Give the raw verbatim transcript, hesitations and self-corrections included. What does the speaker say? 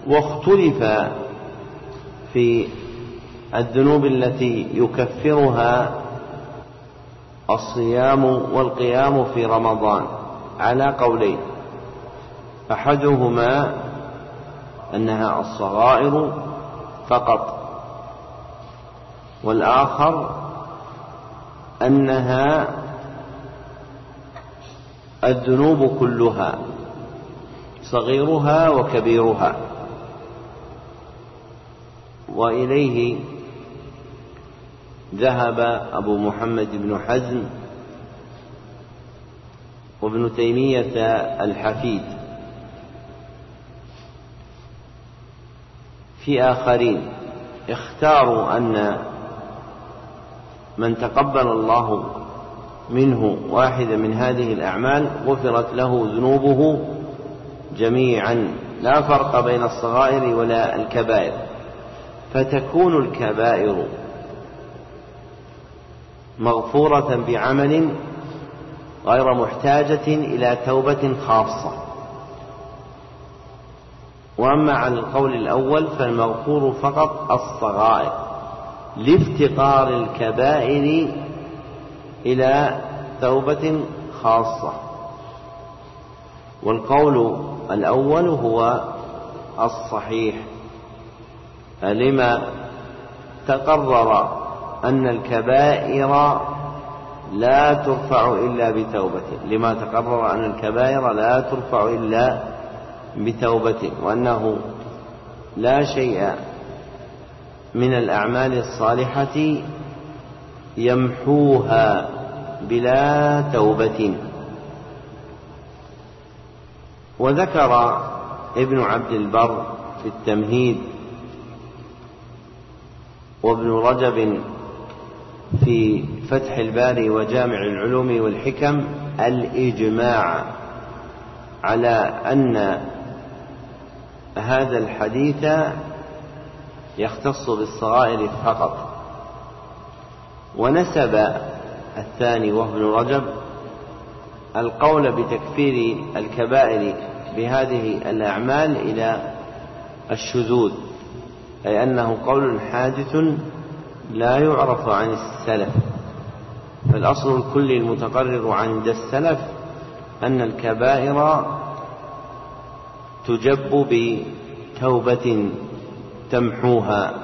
واختلف في الذنوب التي يكفرها الصيام والقيام في رمضان على قولين: أحدهما أنها الصغائر فقط، والآخر أنها الذنوب كلها صغيرها وكبيرها. وإليه ذهب أبو محمد بن حزم وابن تيمية الحفيد. في آخرين اختاروا أن من تقبل الله منه واحدة من هذه الأعمال غفرت له ذنوبه جميعا، لا فرق بين الصغائر ولا الكبائر، فتكون الكبائر مغفورة بعمل غير محتاجة إلى توبة خاصة. وأما على القول الأول فالمغفور فقط الصغائر لافتقار الكبائر إلى توبة خاصة. والقول الأول هو الصحيح، لما تقرر أن الكبائر لا ترفع إلا بتوبة لما تقرر أن الكبائر لا ترفع إلا بتوبة، وأنه لا شيء من الأعمال الصالحة يمحوها بلا توبة. وذكر ابن عبد البر في التمهيد وابن رجب في فتح الباري وجامع العلوم والحكم الإجماع على أن هذا الحديث يختص بالصغائر فقط. ونسب الثاني وهو ابن رجب القول بتكفير الكبائر بهذه الأعمال إلى الشذوذ، أي أنه قول حادث لا يعرف عن السلف. فالأصل الكلي المتقرر عند السلف أن الكبائر تجب بتوبة تمحوها